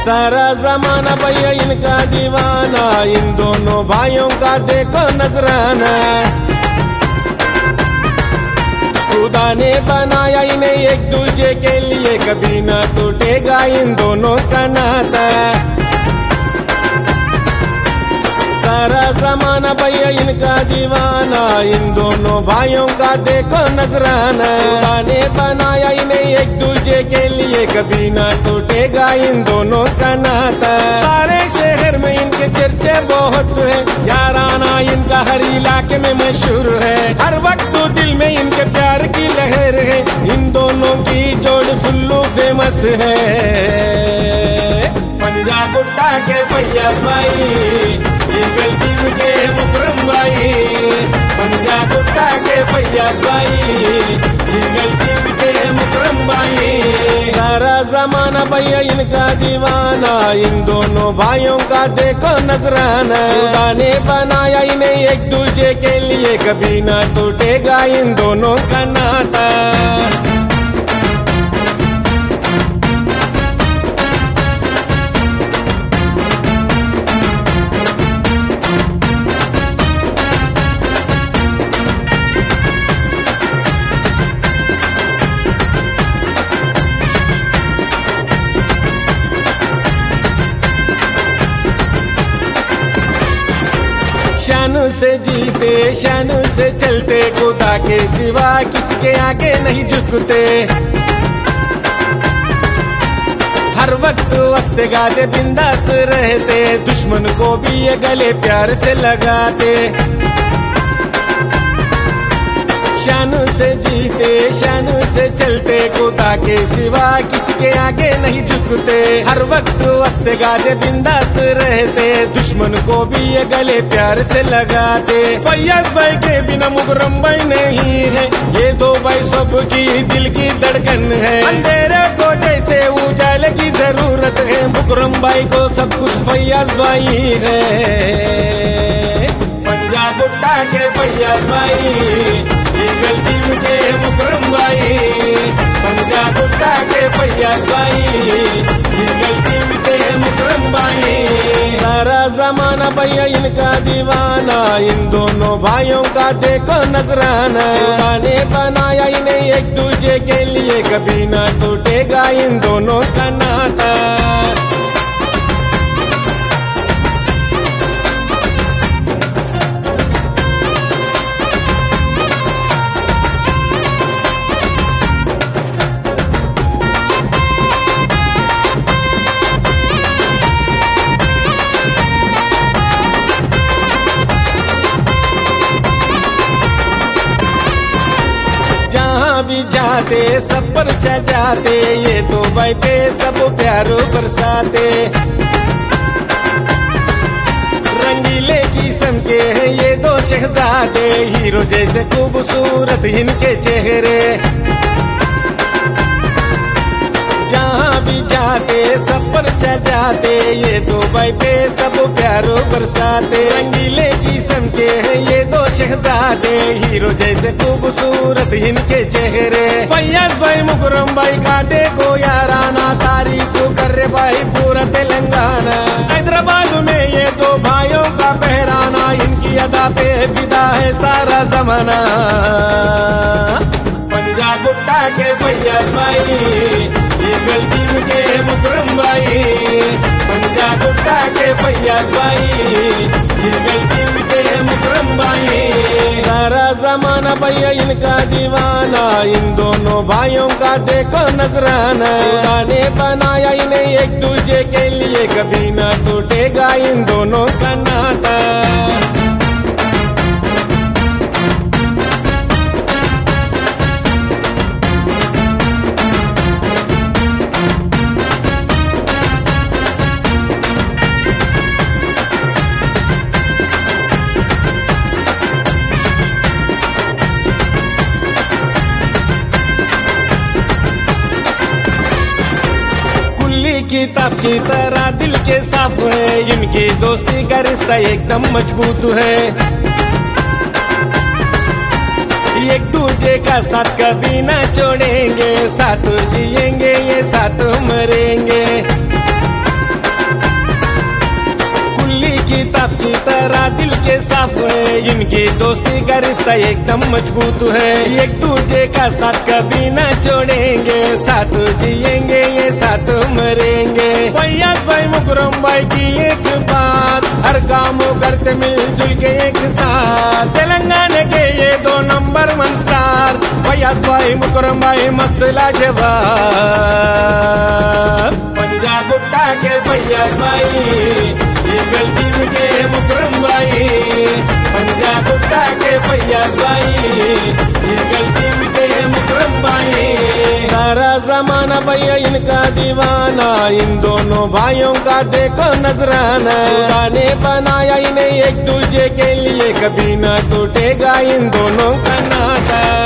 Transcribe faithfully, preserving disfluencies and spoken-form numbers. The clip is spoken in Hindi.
सारा जमाना भैया इनका दीवाना, इन दोनों भाइयों का देखो नजराना। खुदा ने बनाया इन्हें एक दूसरे के लिए, कभी ना टूटेगा इन दोनों का नाता। सारा जमाना भैया इनका दीवाना, इन दोनों भाइयों का देखो नजराना। खुदा ने बनाया इन्हें एक दूसरे के लिए, कभी ना टूटेगा इन दोनों का नाता। सारे शहर में इनके चर्चे बहुत है, याराना इनका हर इलाके में मशहूर है। हर वक्त दिल में इनके प्यार की लहर है, इन दोनों की जोड़ फुल्लू फेमस है। पंजाब गुट्टा के फैयाज भाई, ईगल टीम के मुकरम भाई। पंजाब गुट्टा के फैयाज भाई, ईगल टीम के मुकरम भाई। सारा जमाना भैया इनका दीवाना, इन दोनों भाइयों का देखो नजराना। खुदा ने बनाया इन्हें एक दूसरे के लिए, कभी ना टूटेगा इन दोनों का नाता। शानू से जीते शानू से चलते, खुदा के सिवा किसके आगे नहीं झुकते। हर वक्त वस्ते गाते बिंदास रहते, दुश्मन को भी ये गले प्यार से लगाते। शानू से जीते शानू से चलते, खुदा के सिवा किसके आगे नहीं झुकते। हर वक्त वस्ते गाते बिंदास रहते, दुश्मन को भी ये गले प्यार से लगाते। फैयाज भाई के बिना मुकरम भाई नहीं है, ये दो भाई सबकी दिल की धड़कन है। अंधेरे को जैसे उजाले की जरूरत है, मुकरम भाई को सब कुछ फैयाज भाई है। पंजाब गुट्टा के फैयाज भाई, ईगल टीम के मुकरम भाई। पंजाब गुट्टा के फैयाज भाई, ईगल टीम के मुकरम भाई। सारा जमाना भैया इनका दीवाना, इन दोनों भाइयों का देखो नजराना। खुदा ने बनाया इन्हें एक दूसरे के लिए, कभी ना टूटेगा इन दोनों का नाता। जहाँ भी जाते सब पर जाते, ये तो भाई पे सब प्यारो बरसाते। रंगीले किस्म के हैं ये दो शहजादे, हीरो जैसे खूबसूरत इनके चेहरे। जहाँ भी जाते सब पर जाते, ये दो भाई पे सब प्यारो बरसाते। रंगीले किस्म के हैं ये दो शहजादे, हीरो जैसे खूबसूरत इनके चेहरे। फैयाज भाई मुकरम भाई का देखो याराना, तारीफ कर रहे भाई पूरा तेलंगाना। हैदराबाद में ये दो भाइयों का पहराना, इनकी अदा पे फिदा है सारा जमाना। पंजाब गुट्टा के फैयाज भाई, ईगल टीम के मुकरम भाई। पंजाब गुट्टा के फैयाज भाई, ईगल टीम के मुकरम भाई। सारा जमाना भैया इनका दीवाना, इन दोनों भाइयों का देखो नजराना। खुदा ने बनाया इन्हें एक दूसरे के लिए, कभी ना टूटेगा इन दोनों का नाता। किताब की तरह दिल के साफ है, इनकी दोस्ती का रिश्ता एकदम मजबूत है। एक दूसरे का साथ कभी ना छोड़ेंगे, साथ जिएंगे ये साथ मरेंगे। ताप की तरह दिल के साफ है, इनकी दोस्ती का रिश्ता एकदम मजबूत है। एक दूजे का साथ कभी ना छोड़ेंगे, साथ जिएंगे ये साथ मरेंगे। फैयाज भाई मुकरम भाई की एक बात, हर काम करते मिलजुल के एक साथ। तेलंगाना के ये दो नंबर वन स्टार, फैयाज भाई मुकरम भाई मस्त लाजवाब। पंजाब गुट्टा के फैयाज भाई, ईगल टीम के मुकरम भाई। पंजाब गुट्टा के फैयाज भाई, ईगल टीम के मुकरम भाई। सारा जमाना भैया इनका दीवाना, इन दोनों भाइयों का देखो नजराना। खुदा ने बनाया इन्हें एक दूसरे के लिए, कभी ना टूटेगा इन दोनों का नाता।